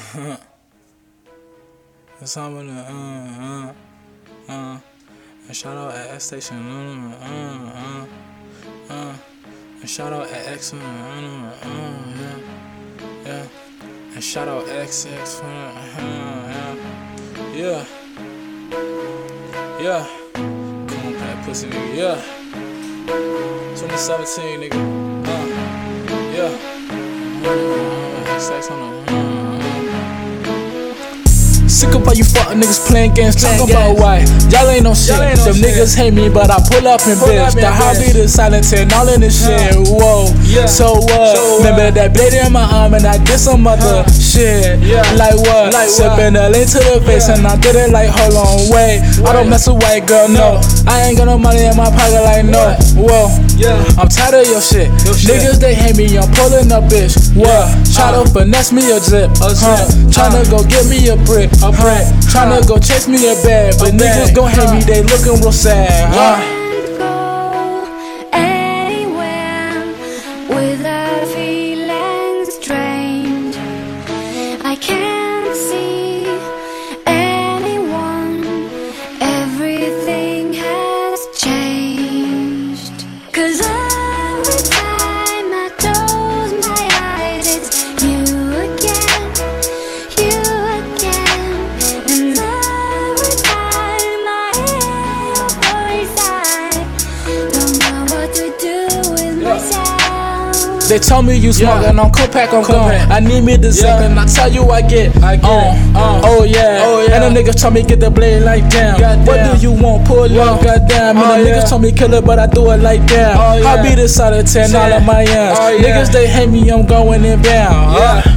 That's how I'm gonna, and shout out at X Station, and shout out at X, yeah, and shout out XX, yeah, come on, that pussy nigga, yeah, 2017 nigga, yeah, XX on the, Sick of all you fuck niggas playing games, talking about why y'all ain't no shit. Them niggas hate me, but I pull up and bitch. The hobby, the silent and all in this shit. Whoa, so what? Remember that blade in my arm and I did some other shit. Like what? Sipping a link to the face and I did it like, hold on, wait. I don't mess with white girl, no. I ain't got no money in my pocket like no. Whoa, I'm tired of your shit. Niggas they hate me, I'm pulling up bitch. What? Try to finesse me a zip, tryna go get me a brick. Tryna go chase me a bag, but niggas gon' hate me, they looking real sad. Can't go anywhere without feeling strange. I can't see anyone, everything has changed. 'Cause every time I close my eyes, it's you again, you again. And every time I hear your voice, I don't know what to do with myself. They told me you smoking on Copac, I'm gone. I need me the zip, and I tell you I get oh yeah. And them niggas told me get the blade like damn. What do you want? Pull up, goddamn. And them niggas told me kill it, but I do it like damn. I be the side of 10, all of my yams. Niggas they hate me, I'm going in bound.